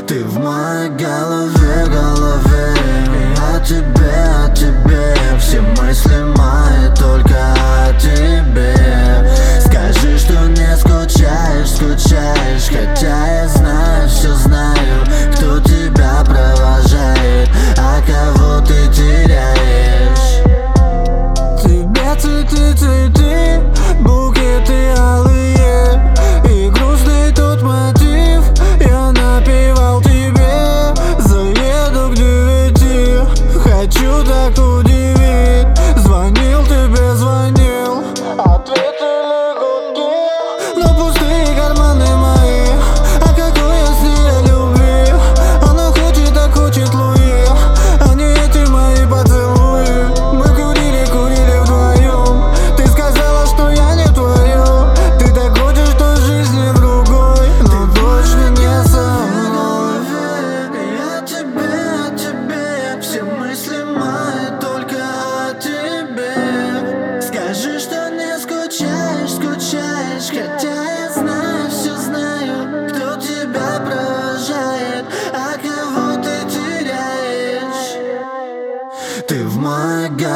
Ты в моей голове, о тебе все мысли мои только о тебе. Скажи, что не скучаешь, хотя я знаю, все знаю, кто тебя провожает, а кого ты теряешь. Тебе цветы, букеты алые, и грустный тот мотив я напевал тебе. Заеду к 9, хочу так удивить. Звонил тебе, ответили гудки, но пустые карманы мои. А какой я с ней любви? Она хочет, так хочет Луи, а не эти мои поцелуи. Мы курили вдвоем, ты сказала, что я не твое. Ты так хочешь, что жизни другой, но точно не со мной. Я тебе, все мысли мои только о тебе. Скажи, что не скучаешь, хотя я знаю, все знаю, кто тебя провожает, а кого ты теряешь. Ты в моей